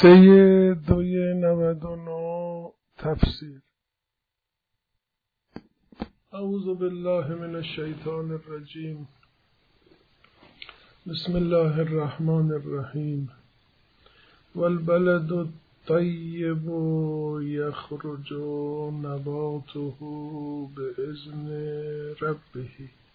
جلسه 299 تفسیر. اعوذ بالله من الشیطان الرجیم. بسم الله الرحمن الرحیم. والبلد الطیب یخرج نباته بإذن ربه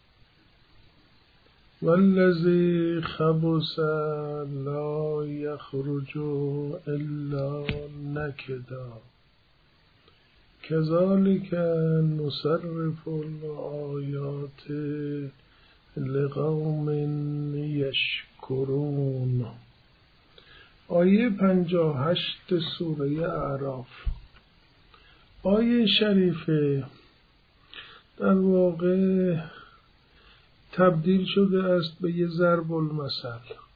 والذی خبث لا یخرج الا نکدا کذالک نصرف الآیات لقوم یشکرون. آیه 58 سوره اعراف. آیه شریفه در واقع تبدیل شده است به یه ضرب المثل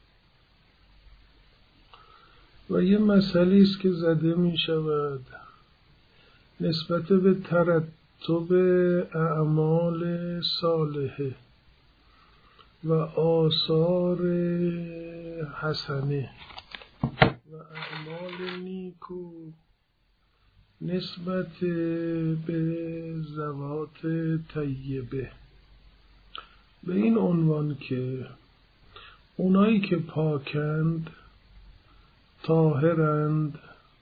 و یه مسئله است که زده می شود نسبت به ترتب اعمال صالحه و آثار حسنه و اعمال نیکو نسبت به ذوات طیبه، به این عنوان که اونایی که پاکند، طاهرند،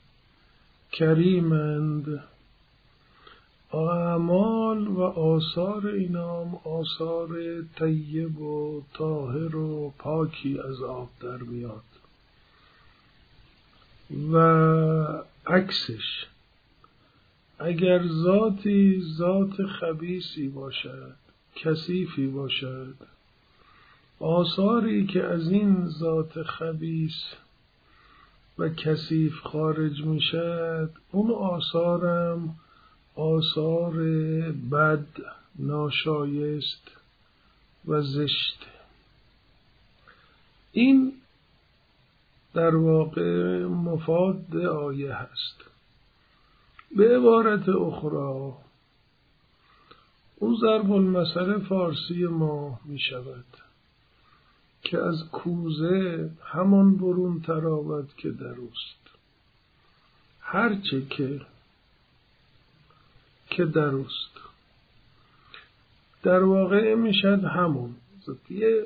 کریمند، اعمال و آثار اینام آثار طیب و طاهر و پاکی از آب در میاد و عکسش اگر ذاتی ذات خبیثی باشد، کثیفی باشد، آثاری که از این ذات خبیث و کثیف خارج می شد اون آثارم آثار بد، ناشایست و زشت. این در واقع مفاد آیه هست. به عبارت اخرى اون ضرب المثل فارسی ما می شود که از کوزه همان برون تراود که دروست، هرچه که دروست. در واقع می شد همون یه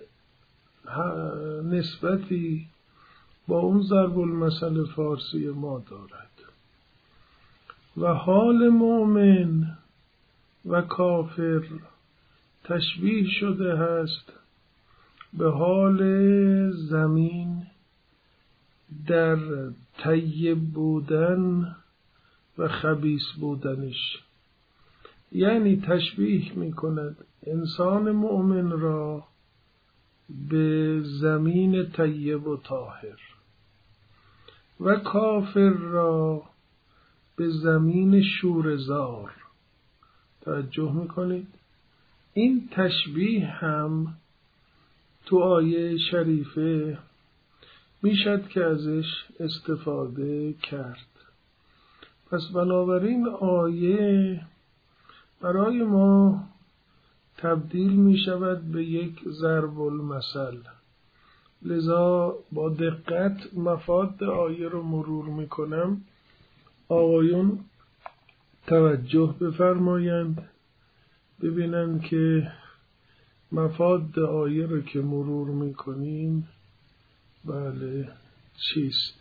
نسبتی با اون ضرب المثل فارسی ما دارد و حال مؤمن و کافر تشبیه شده است به حال زمین در طیب بودن و خبیث بودنش، یعنی تشبیه می کند انسان مؤمن را به زمین طیب و طاهر و کافر را به زمین شوره‌زار. توجه میکنید؟ این تشبیه هم تو آیه شریفه میشد که ازش استفاده کرد. پس بنابراین آیه برای ما تبدیل می شود به یک ضرب المثل. لذا با دقت مفاد آیه رو مرور می کنم. آقایون توجه بفرمایند ببینند که مفاد آیه رو که مرور میکنیم بله چیست.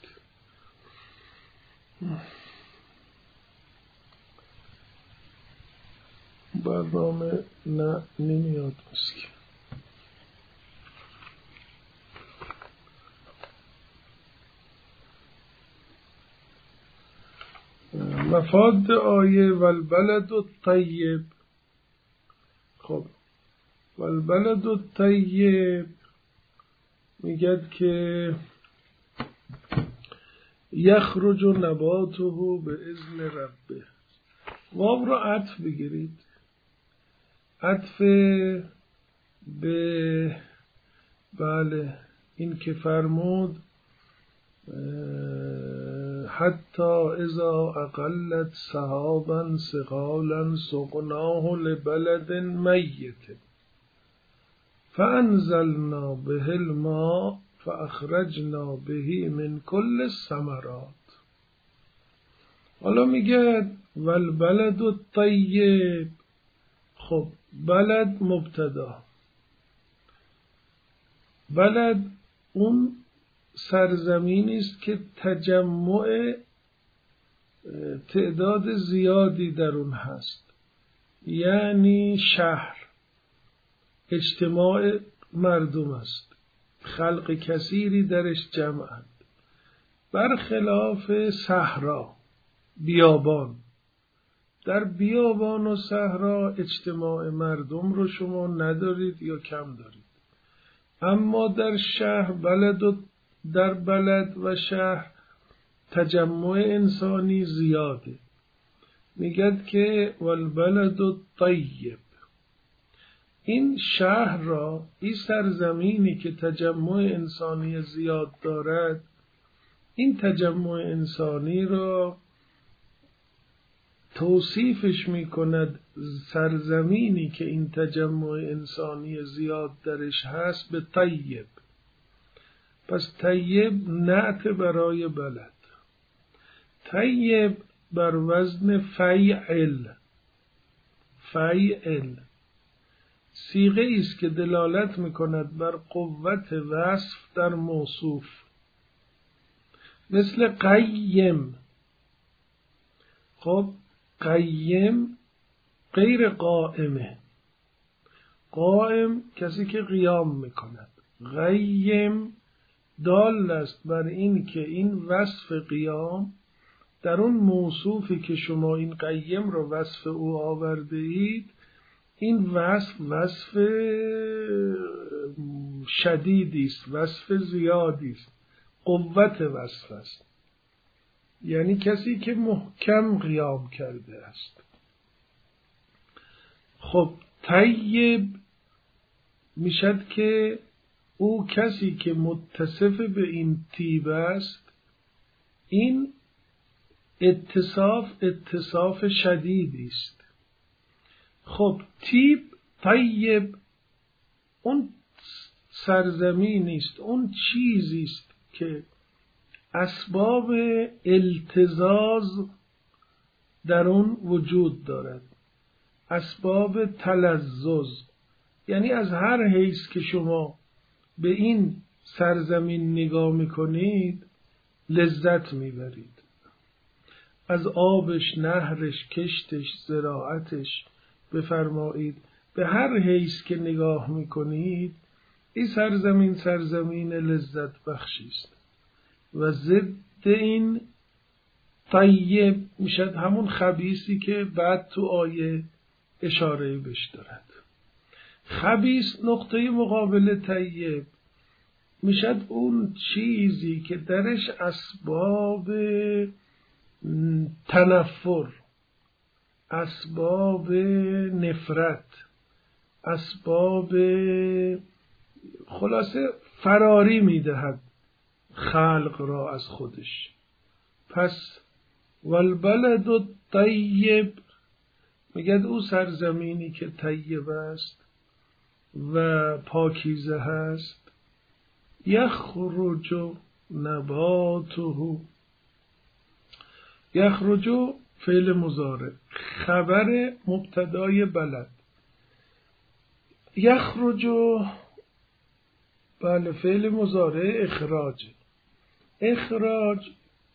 برنامه نمیاد مسکن. مفاد آیه والبلد الطیب. خب والبلد الطیب میگد که یخرج نباته بإذن ربه. واو را عطف بگیرید، عطف به بله این که فرمود حتی اذا اقلت سحابا ثقالا سقناه لبلد میت فانزلنا به الماء فاخرجنا به من كل الثمرات حالا میگه والبلد الطیب. خب بلد مبتدا، بلد اون سرزمینی است که تجمع تعداد زیادی در اون هست، یعنی شهر، اجتماع مردم است، خلق کثیری درش جمعند، برخلاف صحرا، بیابان. در بیابان و صحرا اجتماع مردم رو شما ندارید یا کم دارید، اما در شهر در بلد و شهر تجمع انسانی زیاده. میگد که والبلد الطیب، این شهر را، این سرزمینی که تجمع انسانی زیاد دارد، این تجمع انسانی را توصیفش میکند سرزمینی که این تجمع انسانی زیاد درش هست به طیب. پس طیب نعت برای بلد. طیب بر وزن فیعل، فیعل صیغه است که دلالت میکند بر قوت وصف در موصوف، مثل قیم. خب قیم غیر قائمه، قائم کسی که قیام میکند، قیم دال است بر این که این وصف قیام در اون موصوفی که شما این قیم را وصف او آورده اید، این وصف شدیدی است، وصف زیادی است، قوت وصف است، یعنی کسی که محکم قیام کرده است. خب طیب میشد که او کسی که متصف به این طیب است، این اتصاف شدیدی است. خب طیب اون سرزمینی است، اون چیزی است که اسباب التزاز در اون وجود دارد، اسباب تلذذ، یعنی از هر حیث که شما به این سرزمین نگاه میکنید لذت میبرید، از آبش، نهرش، کشتش، زراعتش بفرمایید، به هر حیث که نگاه میکنید این سرزمین لذت بخشی است. و ضد این طیب میشد همون خبیثی که بعد تو آیه اشاره بهش دارد. خبیث نقطه مقابل طیب میشد اون چیزی که درش اسباب تنفر، اسباب نفرت، اسباب خلاصه فراری میدهد خلق را از خودش. پس والبلد الطیب میگد او سرزمینی که طیب است و پاکیزه هست، یخرج نباته. یخرج فعل مضارع، خبر مبتدای بلد. یخرج بله فعل مضارع اخراج. اخراج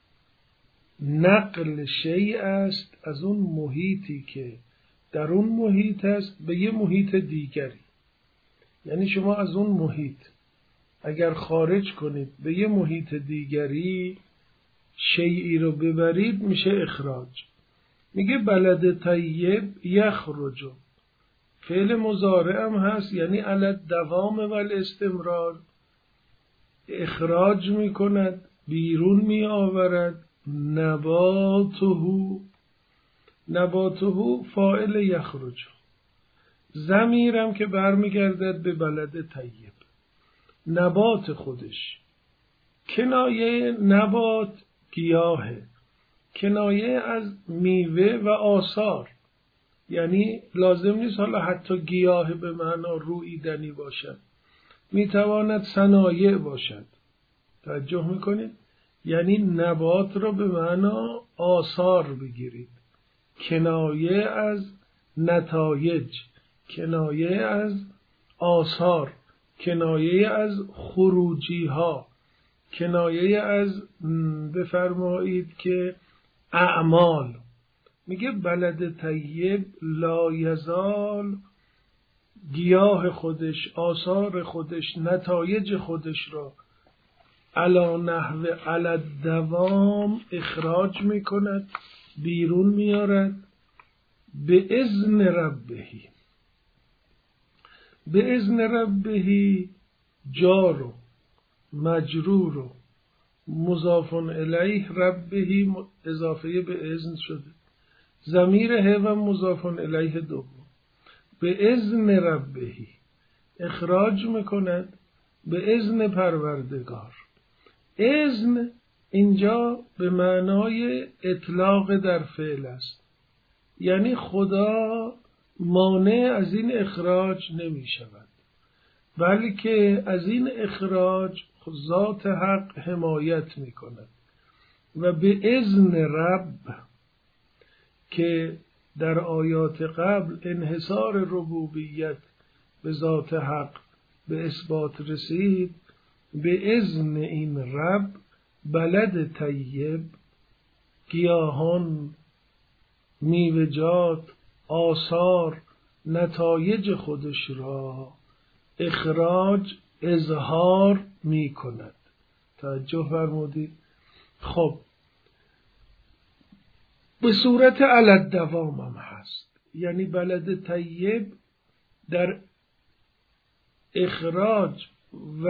نقل شیء است از اون محیطی که در اون محیط است به یه محیط دیگری. یعنی شما از اون محیط اگر خارج کنید به یه محیط دیگری شیئی رو ببرید میشه اخراج. میگه بلد طیب یخرج، فعل مضارع هم هست، یعنی علی الدوام و الاستمرار، اخراج میکند، بیرون می آورد. نباته فاعل یخرج، ضمیرم که برمیگردد به بلد طیب، نبات خودش. کنایه نبات گیاهه، کنایه از میوه و آثار، یعنی لازم نیست حالا حتی گیاه به معنا روییدنی باشد، میتواند صنایع باشد. توجه میکنید؟ یعنی نبات را به معنا آثار بگیرید، کنایه از نتایج، کنایه از آثار، کنایه از خروجی ها، کنایه از بفرمایید که اعمال. میگه بلد طیب لا یزال، گیاه خودش، آثار خودش، نتایج خودش را علا نحو علی الدوام اخراج میکند، بیرون میارد، به اذن ربهی. به اذن ربهی جار و مجرور و مضاف الیه، ربهی اضافه به اذن شده، ضمیر هو مضاف الیه دوم. به اذن ربهی اخراج میکند، به اذن پروردگار. اذن اینجا به معنای اطلاق در فعل است، یعنی خدا مانع از این اخراج نمی شود، بلکه از این اخراج ذات حق حمایت می کند. و به اذن رب که در آیات قبل انحصار ربوبیت به ذات حق به اثبات رسید، به اذن این رب بلد طیب، گیاهان، میوه‌جات، آثار، نتایج خودش را اخراج، اظهار می کند. توجه فرمودید؟ خب به صورت علی الدوام هم هست، یعنی بلد طیب در اخراج و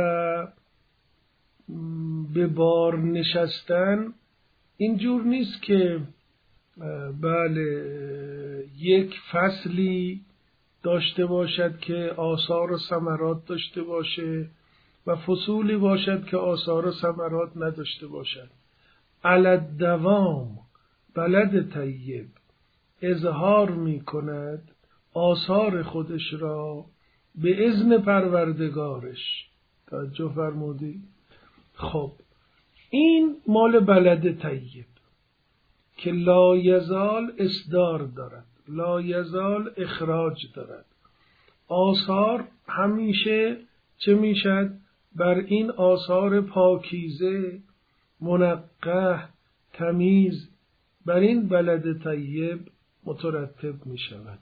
به بار نشستن اینجور نیست که بله یک فصلی داشته باشد که آثار و ثمرات داشته باشه و فصولی باشد که آثار و ثمرات نداشته باشد. علی الدوام بلد طیب اظهار می کند آثار خودش را به اذن پروردگارش. توجه فرمودی؟ خب این مال بلد طیب که لا یزال اصدار دارد، لا یزال اخراج دارد. آثار همیشه چه میشد؟ بر این آثار پاکیزه، منقح، تمیز، بر این بلد طیب مترتب می شود.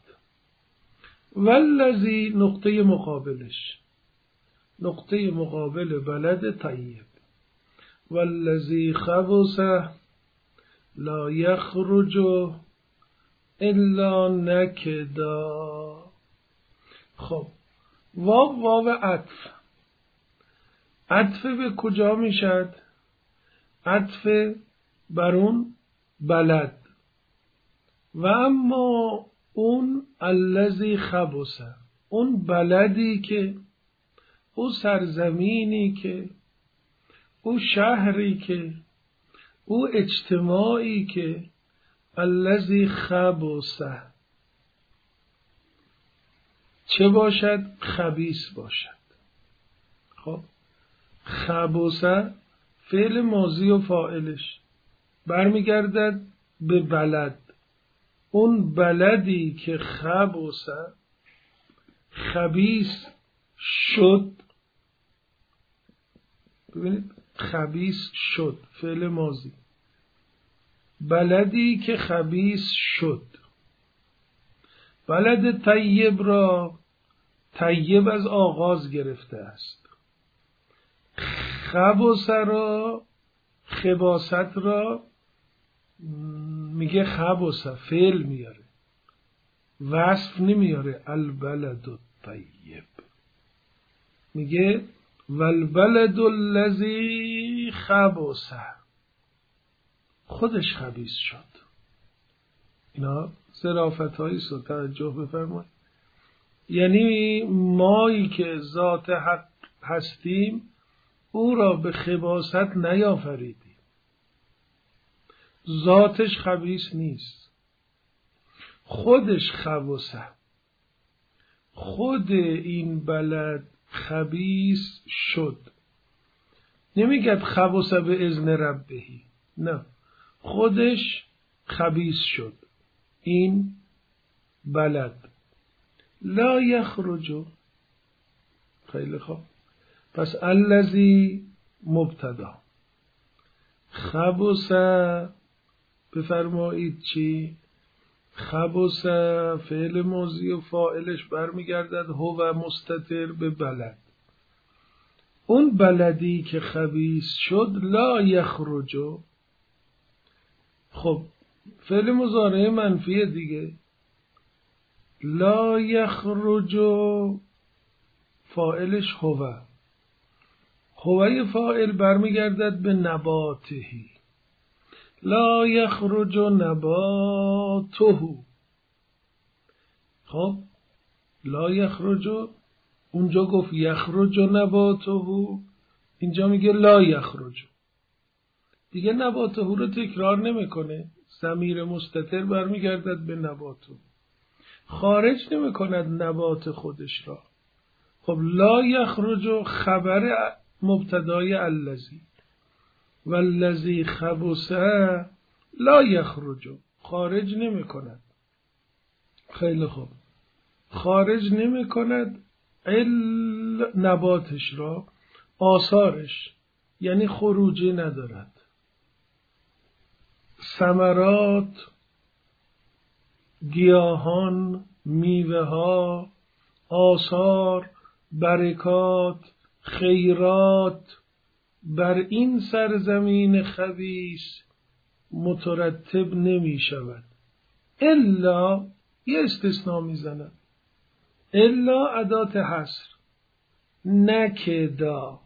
والذی نقطه مقابلش، نقطه مقابل بلد طیب، والذی خبث لا یخرج الا نکدا. خب واو عطف، عطف به کجا میشد؟ عطف بر اون بلد. و اما اون الذی خبث، اون بلدی که، او سرزمینی که، او شهری که، او اجتماعی که الذی خبث چه باشد؟ خبیث باشد. خب خبث فعل ماضی و فاعلش برمیگردد به بلد. اون بلدی که خبث خبیث شد، ببینید خبیث شد فعل ماضی، بلدی که خبیث شد. بلد طیب را طیب از آغاز گرفته است، خبث را، خباثت را میگه خبث، فعل میاره، وصف نمیاره. البلد الطیب میگه والبلد الذی خبث، خودش خبیث شد. اینا ظرافت هایی رو توجه بفرمایید. یعنی مایی که ذات حق هستیم او را به خباثت نیافریدیم، ذاتش خبیث نیست، خودش خبثه، خود این بلد خبیث شد. نمیگه خبث به اذن ربهی، نه، خودش خبیث شد این بلد. لا یخرج. خیلی خوب، پس الذی مبتدا، خبث بفرمایید چی؟ خبث فعل ماضی و فاعلش برمیگردد هو مستتر به بلد. اون بلدی که خبیث شد لا یخرج. خب فعل مضارع منفیه دیگه. لا یخرج فاعلش هو، هوای فاعل برمیگردد به نباتهی. لا یخرج نباته. خب لا یخرج، اونجا گفت یخرج نباته، اینجا میگه لا یخرج. دیگه نباته رو تکرار نمیکنه، ضمیر مستتر برمیگردد به نباته، خارج نمیکند نبات خودش را. خب لا یخرج خبر مبتدای الذی، والذی خبث لا یخرج، خارج نمیکند. خیلی خوب، خارج نمیکند نباتش را، آثارش، یعنی خروجی ندارد. ثمرات، گیاهان، میوه ها، آثار، برکات، خیرات بر این سرزمین خبیث مترتب نمی شود. الا، یه استثناء میزنم، الا ادات حصر، نکدا.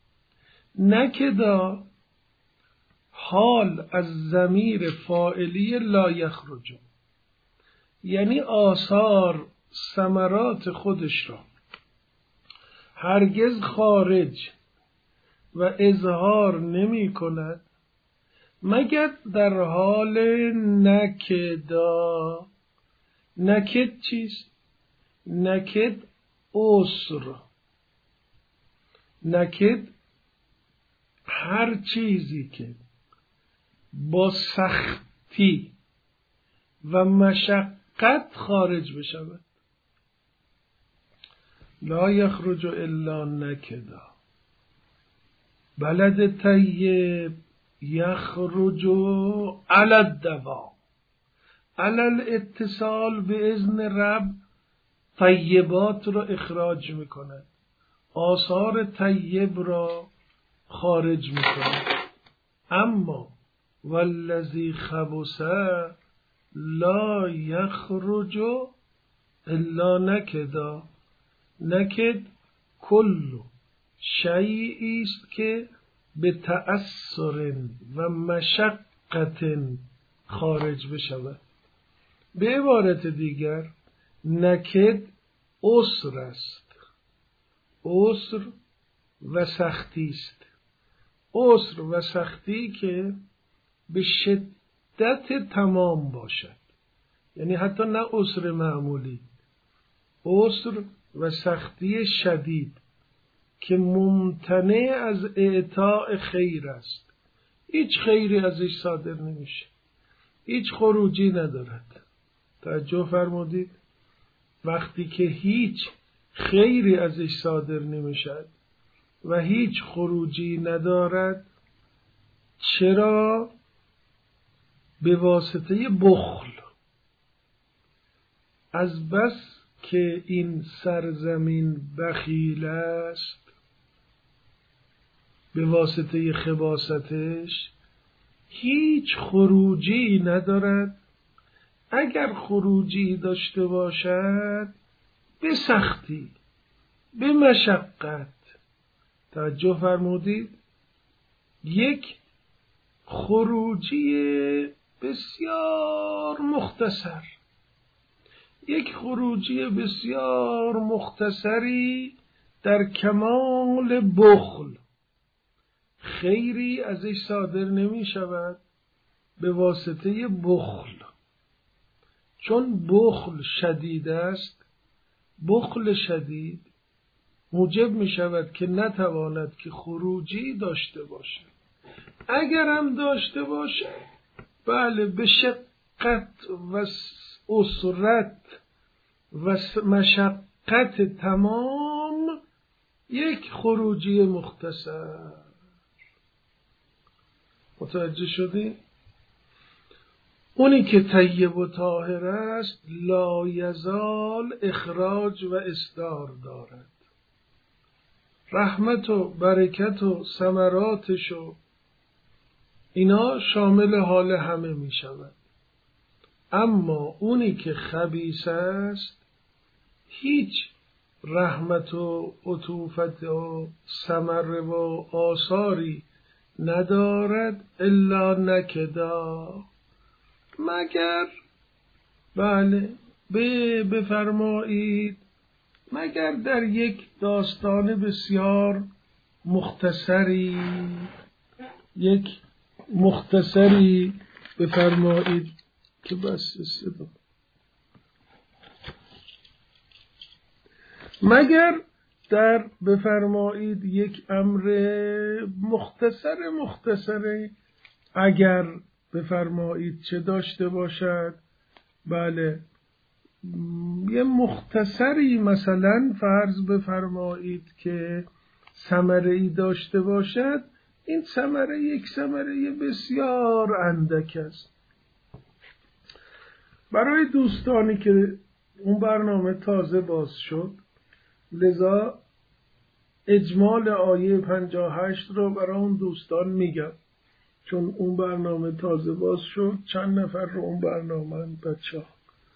نکدا حال از ضمیر فاعلی لا یخرج، یعنی آثار، ثمرات خودش را هرگز خارج و اظهار نمی کند مگر در حال نکدا. نکد چیست؟ نکد عسر. نکد هر چیزی که با سختی و مشقت خارج بشود. لا یخرج الا نکدا. بلد طیب یخرج علی الدوام، علی الاتصال به اذن رب طیبات را اخراج میکند، آثار طیب را خارج میکند. اما والذی خبث لا یخرج الا نکدا. نکد کل شیئی است که به تأثر و مشقت خارج بشود. به عبارت دیگر نکد عسر است، عسر و سختی است. عسر و سختی که به شدت تمام باشد، یعنی حتی نه عسر معمولی، عسر و سختی شدید که ممتنع از اعطاء خیر است. هیچ خیری ازش صادر نمیشه، هیچ خروجی ندارد. توجه فرمودید؟ وقتی که هیچ خیری ازش صادر نمیشد و هیچ خروجی ندارد، چرا؟ به واسطه بخل. از بس که این سرزمین بخیل است، به واسطه خباثتش هیچ خروجی ندارد. اگر خروجی داشته باشد به سختی، به مشقت. توجه فرمودید؟ یک خروجی بسیار مختصر، یک خروجی بسیار مختصری در کمال بخل، خیری ازش صادر نمی شود به واسطه بخل. چون بخل شدید است، بخل شدید موجب می شود که نتواند که خروجی داشته باشد. اگر هم داشته باشد، بله، به شقت و اسرت و مشقت تمام یک خروجی مختصر. متوجه شدی؟ اونی که طیب و طاهر است لا یزال اخراج و اصدار دارد. رحمت و برکت و ثمراتش و اینا شامل حال همه می شود. اما اونی که خبیث است هیچ رحمت و عطوفت و ثمره و آثاری ندارد الا نکدا، مگر بله بفرمایید مگر در یک داستان بسیار مختصری، یک مختصری بفرمایید که بس صدا، مگر در بفرمایید یک امر مختصر اگر بفرمایید چه داشته باشد، بله یه مختصری مثلا فرض بفرمایید که ثمره‌ای داشته باشد، این ثمره یک ثمره بسیار اندک است. برای دوستانی که اون برنامه تازه باز شد، لذا اجمال آیه 58 رو برای اون دوستان میگم، چون اون برنامه تازه باز شد، چند نفر رو اون برنامه بچه‌ها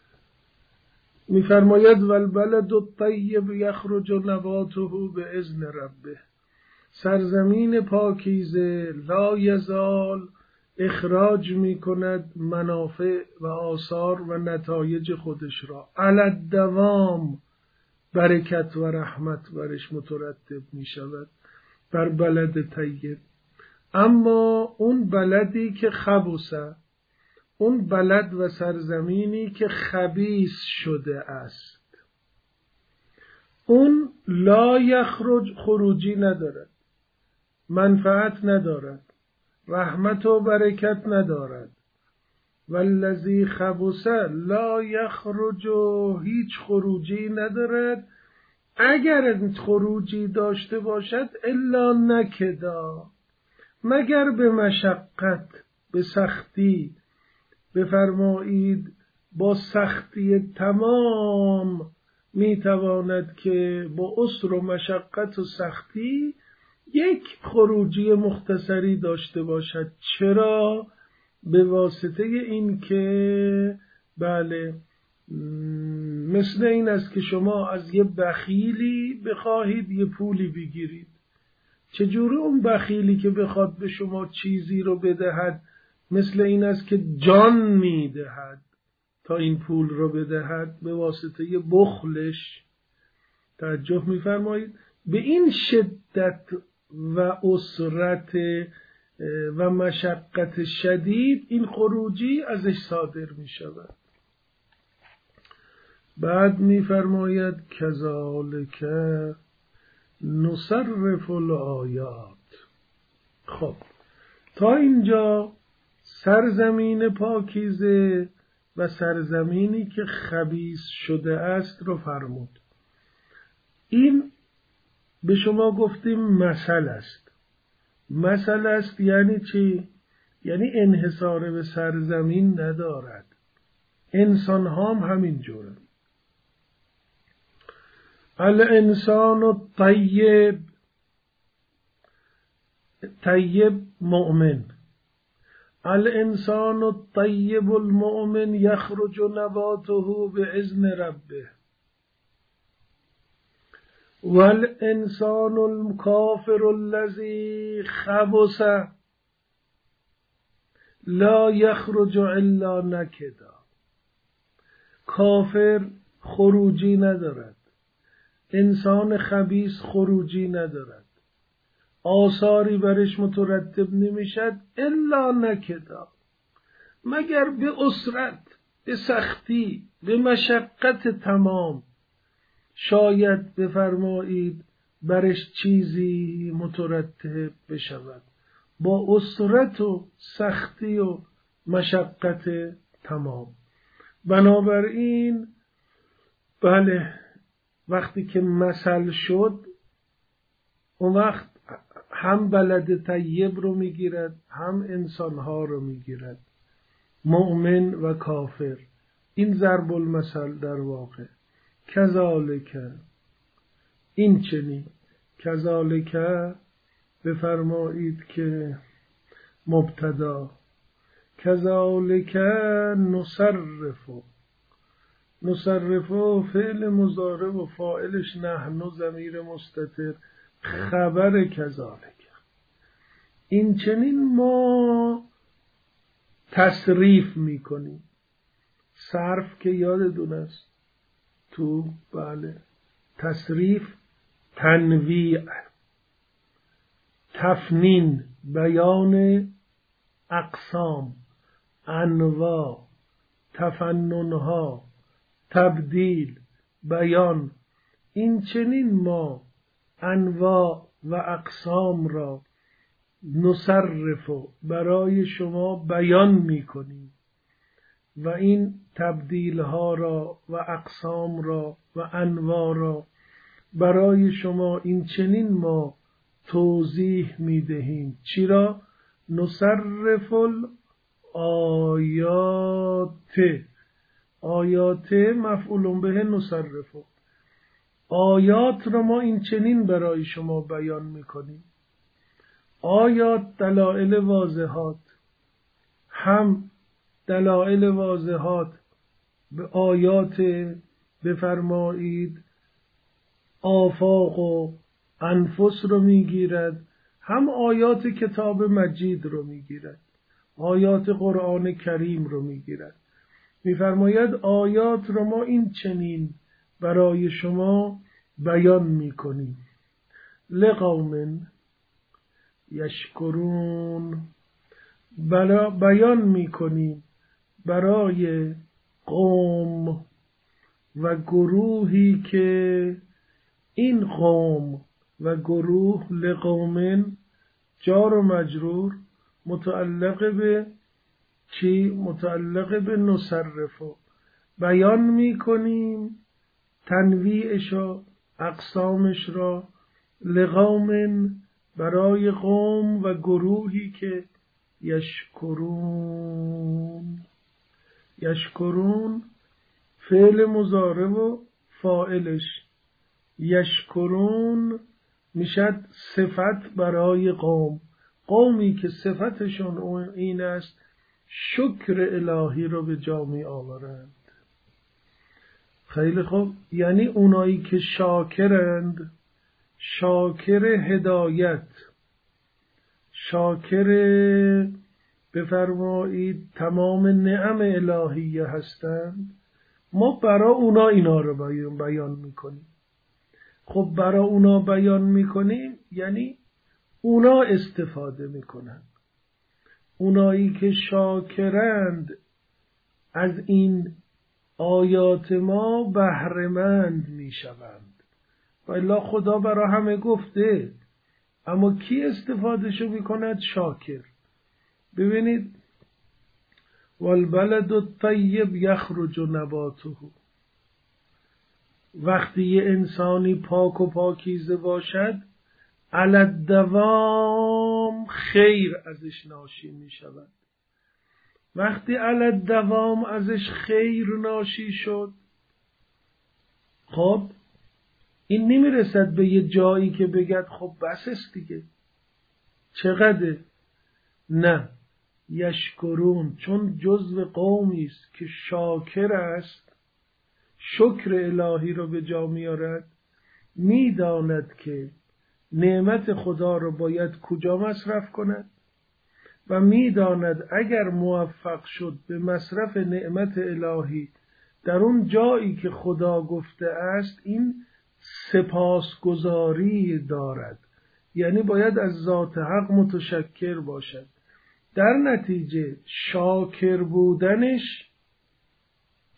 میفرماید والبلد الطیب یخرج نباته باذن ربه، سرزمین پاکیزه لا یزال اخراج میکند منافع و آثار و نتایج خودش را، علی الدوام برکت و رحمت برش مترتب می شود بر بلد طیب. اما اون بلدی که خبوسه، اون بلد و سرزمینی که خبیث شده است، اون لا یخرج، خروجی ندارد، منفعت ندارد، رحمت و برکت ندارد. والذی خبوسه لا یخرج، هیچ خروجی ندارد، اگر خروجی داشته باشد الا نکدا، مگر به مشقت، به سختی، بفرمایید با سختی تمام میتواند که با عسر و مشقت و سختی یک خروجی مختصری داشته باشد. چرا؟ به واسطه این که بله مثل این است که شما از یه بخیلی بخواهید یه پولی بگیرید، چجوری اون بخیلی که بخواد به شما چیزی رو بدهد مثل این است که جان میدهد تا این پول رو بدهد، به واسطه یه بخلش. توجه میفرمایید؟ به این شدت و اسرت و مشقت شدید این خروجی ازش صادر می شود. بعد می فرماید کذالک نصرف الآیات. خب تا اینجا سرزمین پاکیزه و سرزمینی که خبیث شده است رو فرمود. این به شما گفتیم مثل است. مثل است یعنی چی؟ یعنی انحصار به سرزمین ندارد. انسان هم همین جوره. الانسان الطیب، طیب مؤمن، الانسان الطیب المؤمن یخرج نباته باذن ربه، والانسان الکافر الذی خبث لا یخرج الا نکدا. کافر خروجی ندارد، انسان خبیث خروجی ندارد، آثاری برش مترتب نمیشد الا نکدا، مگر به اسرت، به سختی، به مشقت تمام. شاید بفرمایید برش چیزی مترتب بشود، با اسرت و سختی و مشقت تمام. بنابراین بله، وقتی که مثل شد اون وقت هم بلد طیب رو میگیرد، هم انسانها رو میگیرد، مؤمن و کافر. این ضرب المثل در واقع. کذالک، این چنین. کذالک بفرمایید که مبتدا، کذالک نصرف فعل مضارع و فاعلش نحن ضمیر مستتر، خبر کذالک. این چنین ما تصریف میکنیم. صرف که یادتون است تو، بله، تصریف تنویع، تفنین، بیان اقسام، انواع، تفننها، تبدیل، بیان. این چنین ما انواع و اقسام را نصرف برای شما بیان میکنیم و این تبدیل ها را و اقسام را و انواع را برای شما این چنین ما توضیح میدهیم. چی را؟ نصرف الآیات. آیات مفعول به نصرف. آیات را ما این چنین برای شما بیان میکنیم. آیات دلائل واضحات، هم دلائل واضحات به آیات بفرمایید آفاق و انفس رو میگیرد، هم آیات کتاب مجید رو میگیرد، آیات قرآن کریم رو میگیرد. میفرماید آیات رو ما این چنین برای شما بیان میکنیم. لقوم یشکرون، بیان میکنیم برای قوم و گروهی که این قوم و گروه لقومن جار و مجرور متعلق به چی؟ متعلق به نصرف. بیان میکنیم تنویعش را، اقسامش را، لقومن برای قوم و گروهی که یشکرون. یشکرون فعل مضارع و فاعلش، یشکرون میشد صفت برای قوم، قومی که صفتشون این است شکر الهی رو به جا می آورند. خیلی خوب، یعنی اونایی که شاکرند، شاکر هدایت، شاکر بفرمایید تمام نعم الهیه هستند، ما برای اونا اینا رو بیان میکنیم. خب برای اونا بیان میکنیم یعنی اونا استفاده میکنن. اونایی که شاکرند از این آیات ما بهره‌مند میشوند. والا خدا برای همه گفته، اما کی استفادهشو میکند؟ شاکر. ببینید والبلد الطیب یخرج نباته، وقتی یه انسانی پاک و پاکیزه باشد علی الدوام خیر ازش ناشی می شود. وقتی علی الدوام ازش خیر ناشی شد، خب این نمی رسد به یه جایی که بگد خب بس است دیگه، چقدر؟ نه، یشکرون، چون جزو قومی است که شاکر است، شکر الهی رو به جا میارد، میداند که نعمت خدا رو باید کجا مصرف کند و میداند اگر موفق شد به مصرف نعمت الهی در اون جایی که خدا گفته است، این سپاسگزاری دارد، یعنی باید از ذات حق متشکر باشد. در نتیجه شاکر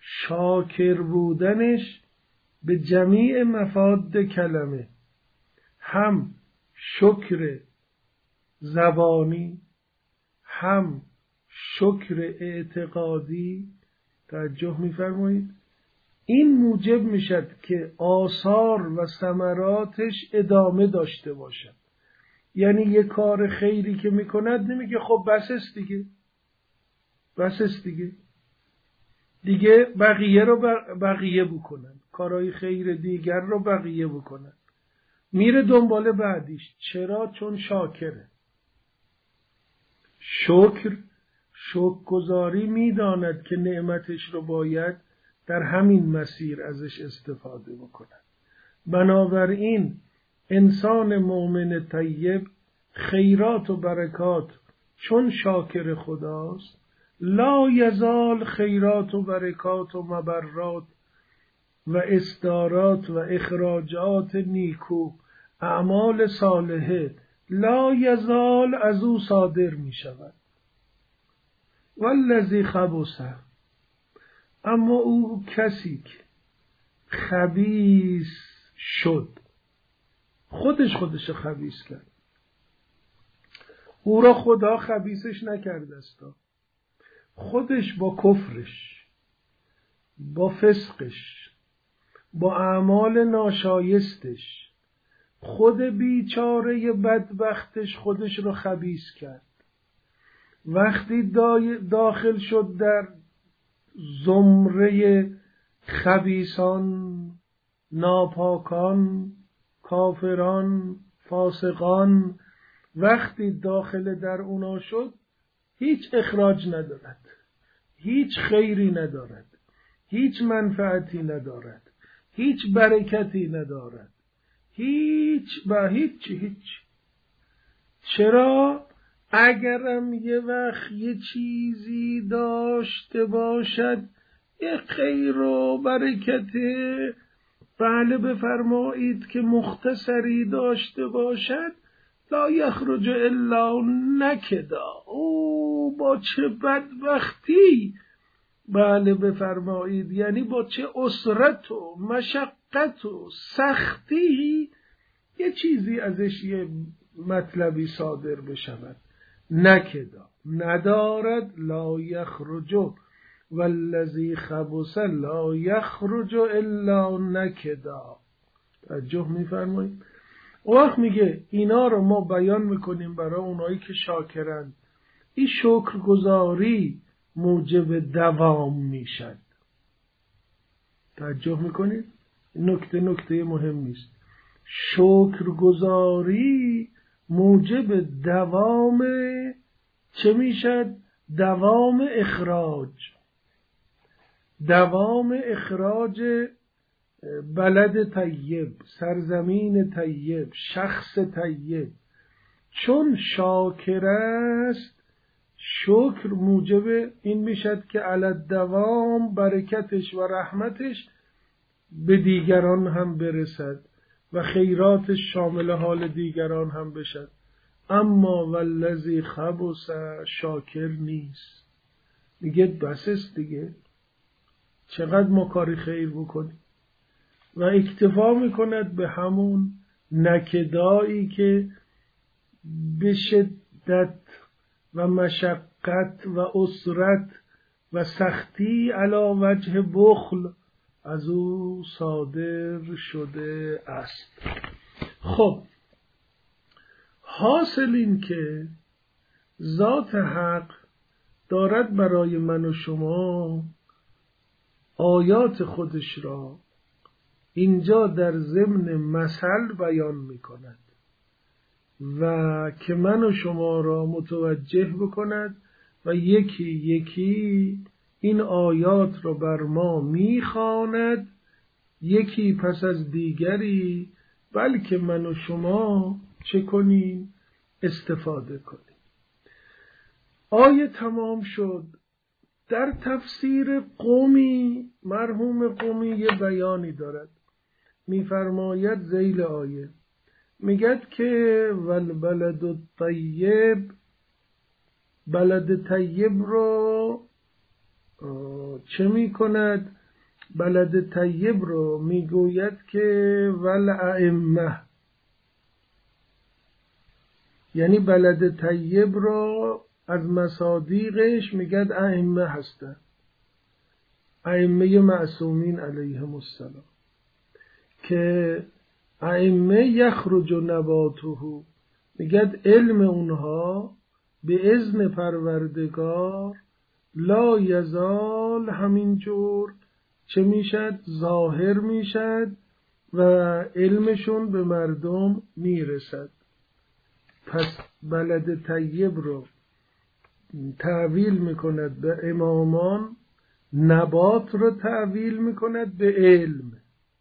بودنش به جمیع مفاد کلمه، هم شکر زبانی، هم شکر اعتقادی. توجه می‌فرمایید؟ این موجب میشد که آثار و ثمراتش ادامه داشته باشد. یعنی یک کار خیری که میکند نمیگه خب بس است دیگه، بس است دیگه بقیه رو بقیه بکنن، کارهای خیر دیگر رو بقیه بکنن. میره دنبال بعدیش. چرا؟ چون شاکره. شکرگزاری میداند که نعمتش رو باید در همین مسیر ازش استفاده بکنن. بنابراین انسان مؤمن طیب خیرات و برکات چون شاکر خداست، لا یزال خیرات و برکات و مبرات و استارات و اخراجات نیکو، اعمال صالحه لا یزال از او صادر می شود. والذی خبث، اما او کسی که خبیث شد، خودش خبیث کرد. او را خدا خبیثش نکرده است، خودش با کفرش، با فسقش، با اعمال ناشایستش، خود بیچاره بدبختش خودش رو خبیث کرد. وقتی داخل شد در زمره خبیثان، ناپاکان، کافران، فاسقان، وقتی داخل در اونا شد، هیچ اخراج ندارد، هیچ خیری ندارد، هیچ منفعتی ندارد، هیچ برکتی ندارد، هیچ. چرا؟ اگرم یه وقت یه چیزی داشته باشد، یه خیر و برکته، بله بفرمایید که مختصری داشته باشد، لا یخرج الا نکدا، او با چه بدبختی، بله بفرمایید، یعنی با چه اسرت و مشقت و سختی یه چیزی ازش یه مطلبی صادر بشود. نکدا، ندارد، لا یخرج، والذی خبث لا یخرج الا نکدا. توجه میفرمایید؟ وقت میگه اینا رو ما بیان میکنیم برای اونایی که شاکرند. این شکرگزاری موجب دوام میشد. توجه میکنید؟ نکته مهمی است. شکرگزاری موجب دوام چه میشد؟ دوام اخراج بلد طیب، سرزمین طیب، شخص طیب. چون شاکر است، شکر موجب این میشد که علی دوام برکتش و رحمتش به دیگران هم برسد و خیراتش شامل حال دیگران هم بشد. اما والذی خبث، شاکر نیست، میگه بس است دیگه، چقدر ما کاری خیر بکنیم، و اکتفا میکند به همون نکدایی که به شدت و مشقت و اسرت و سختی علی وجه بخل از او صادر شده است. خب حاصل این که ذات حق دارد برای من و شما آیات خودش را اینجا در ضمن مثل بیان می کند و که من و شما را متوجه بکند و یکی یکی این آیات را بر ما می خواند، یکی پس از دیگری، بلکه من و شما چه کنیم؟ استفاده کنیم. آیه تمام شد. در تفسیر قمی، مرحوم قمی یه بیانی دارد، میفرماید ذیل آیه، میگد که والبلد الطیب، بلد طیب رو چه میکند؟ بلد طیب رو میگوید که والائمه، یعنی بلد طیب را از مصادیقش میگد ائمه هستن، ائمه معصومین علیهم السلام، که ائمه یخرج نباته، میگد علم اونها به اذن پروردگار لا یزال همینجور چه میشد؟ ظاهر میشد و علمشون به مردم میرسد. پس بلد طیب رو تعویل میکند به امامان، نبات رو تعویل میکند به علم.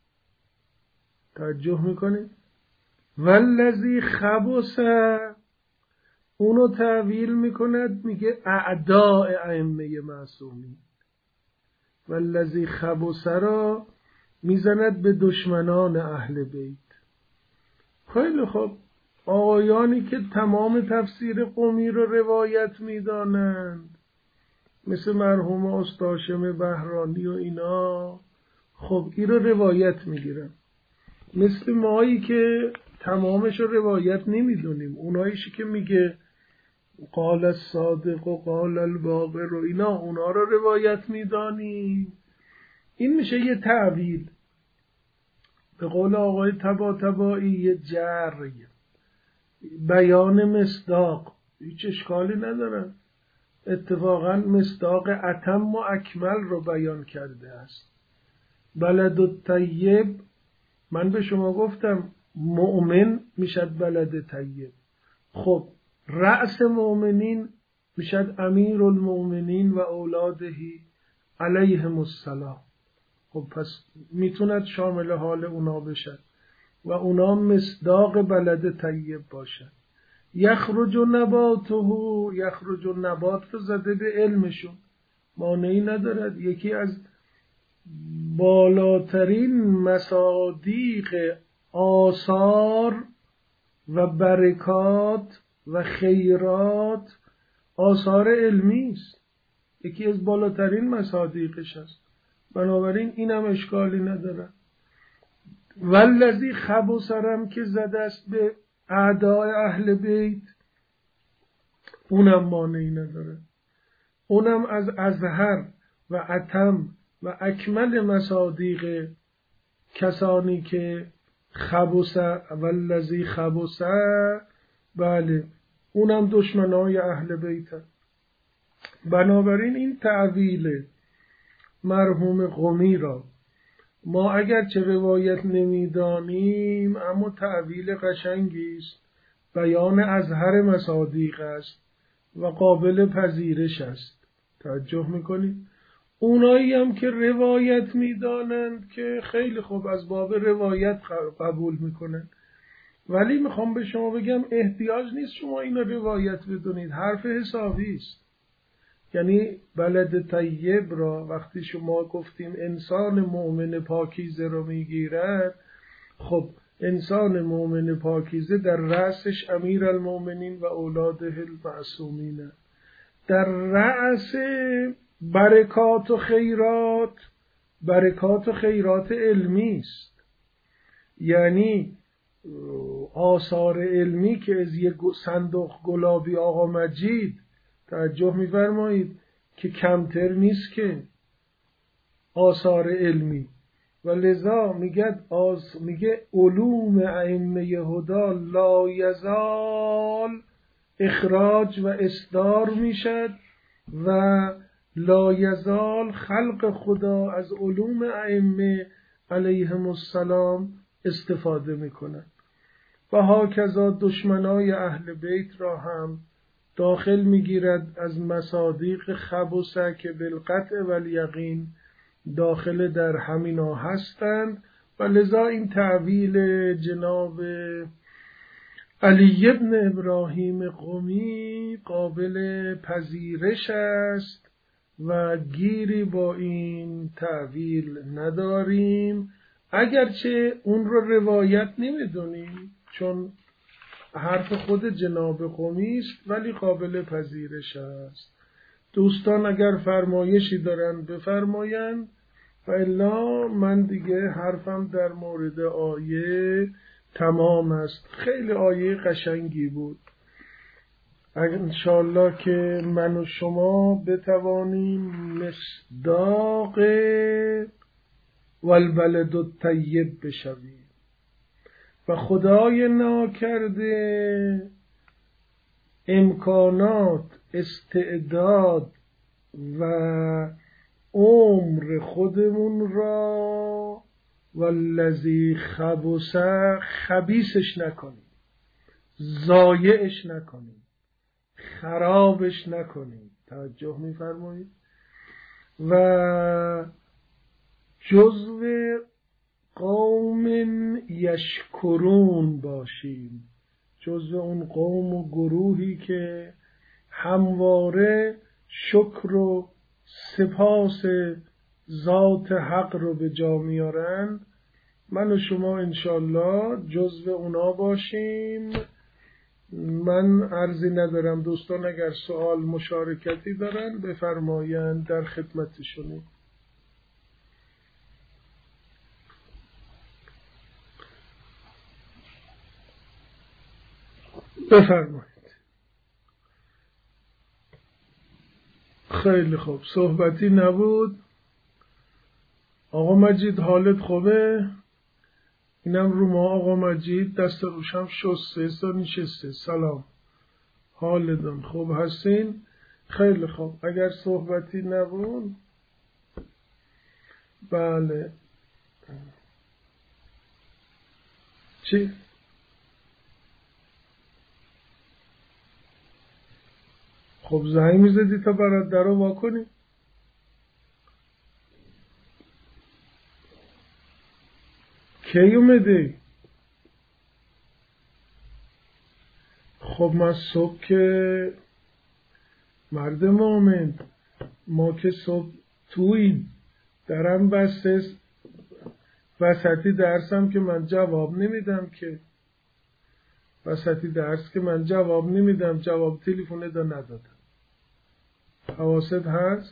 توجه میکنید؟ والذی خبث اونو تعویل میکند میگه اعداء ائمه معصومین. والذی خبث را میزند به دشمنان اهل بیت. خیلی خوب، آقایانی که تمام تفسیر قمی رو روایت میدانند مثل مرحوم استاد هاشم بهرانی و اینا، خب این رو روایت میگیرن. مثل مایی که تمامش رو روایت نمیدونیم، اوناییشی که میگه قال الصادق و قال الباقر و اینا، اونا رو روایت میدانیم. این میشه یه تعویل. به قول آقای طباطبایی یه جریه، بیان مصداق، هیچ اشکالی نداره. اتفاقا مصداق اتم و اکمل رو بیان کرده است. بلد الطیب، من به شما گفتم مؤمن میشد بلد طیب. خب رأس مؤمنین میشد امیر المؤمنین و اولادهی علیهم السلام. خب پس میتوند شامل حال اونا بشد و اونا مصداق بلد طیب باشد. یخرج نباته، یخرج نبات رو زده به علمشون، مانعی ندارد. یکی از بالاترین مصادیق آثار و برکات و خیرات آثار علمی است، یکی از بالاترین مصادیقش است. بنابراین اینم اشکالی نداره. والذی خبثرم که زده است به اعداء اهل بیت، اونم مانعی نداره. اونم از ازهر و اتم و اکمل مصادیق کسانی که خبث، والذی خبث، بله اونم دشمنای اهل بیت. بنابراین این تعویل مرحوم قمی را ما اگرچه روایت نمیدانیم اما تعویل قشنگی است، بیان ازهر مصادیق است و قابل پذیرش است. توجه میکنید؟ اونایی هم که روایت میدانند که خیلی خوب از باب روایت قبول میکنند، ولی میخوام به شما بگم احتیاج نیست شما اینا روایت بدونید، حرف حسابی است. یعنی بلد طیب را وقتی شما گفتیم انسان مؤمن پاکیزه رو میگیرد، خب انسان مؤمن پاکیزه در رأسش امیر المؤمنین و اولاده المعصومین، در رأس برکات و خیرات، برکات و خیرات علمی است. یعنی آثار علمی که از یک صندوق گلابی آقا مجید، توجه می‌فرمایید که کمتر نیست که آثار علمی، و لذا میگه علوم ائمه هدا لا یزال اخراج و اصدار میشد و لا یزال خلق خدا از علوم ائمه علیهم السلام استفاده میکنند. و هاکذا دشمنای اهل بیت را هم داخل میگیرد از مصادیق خبثه که بالقطع والیقین داخل در همینا هستند. و لذا این تعویل جناب علی ابن ابراهیم قمی قابل پذیرش است و گیری با این تعویل نداریم، اگرچه اون رو روایت نمیدونیم چون حرف خود جناب قمی است، ولی قابل پذیرش است. دوستان اگر فرمایشی دارن بفرمایند و الا من دیگه حرفم در مورد آیه تمام است. خیلی آیه قشنگی بود انشاءالله که من و شما بتوانیم مصداق والبلد الطیب بشویم و خدای ناکرده امکانات، استعداد و عمر خودمون را والذی خبث خبیثش نکنیم، ضایعش نکنیم، خرابش نکنیم. توجه می‌فرمایید؟ و جزو قوم یشکرون باشیم، جزو اون قوم و گروهی که همواره شکر و سپاس ذات حق رو به جا میارن. من و شما انشالله جزو اونا باشیم. من عرضی ندارم، دوستان اگر سوال مشارکتی دارن بفرمایند، در خدمتشونیم. بفرمایید. خیلی خوب، صحبتی نبود. آقا مجید حالت خوبه؟ اینم رو ما آقا مجید، دست روشم شسته سا نشسته. سلام، حالتون خوب هستین؟ خیلی خوب، اگر صحبتی نبود بله. چی؟ خب زنگ میزدی تا برات در رو واکنی؟ کی اومدی؟ خب من صبح که مرد مومن، ما که صبح توییم، درم بسته، وسطی درسم که من جواب نمیدم، که وسطی درس که من جواب نمیدم، جواب تلفن دا ندادم. حواست هست؟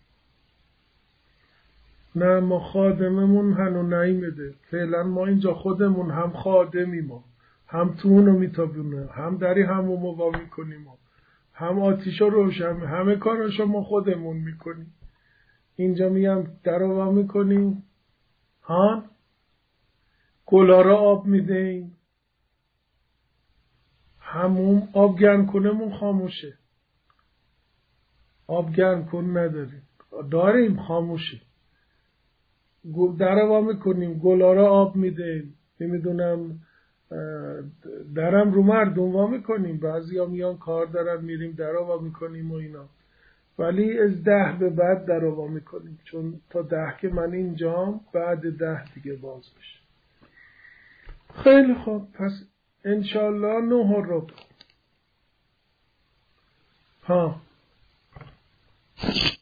نه، ما خادممون هنو نیمده. فعلا ما اینجا خودمون هم خادمیم، ما هم تو اونو میتابونه، هم دری همو وا میکنیم، هم آتیشو روشن، همه کاراشو ما خودمون میکنیم. اینجا میم در وا میکنیم، ها گلا را آب میدیم، همون آب گرم کنمون خاموشه، آب گرم کن نداریم، داریم خاموشه. در وا میکنیم، گلا را آب میدیم، نمیدونم درم رو مردم وا میکنیم، بعضی ها میان کار دارن میریم در وا میکنیم و اینا، ولی از 10 به بعد در وا میکنیم، چون تا 10 که من اینجام، بعد 10 دیگه باز بشه. خیلی خوب، پس انشالله 9 رو ها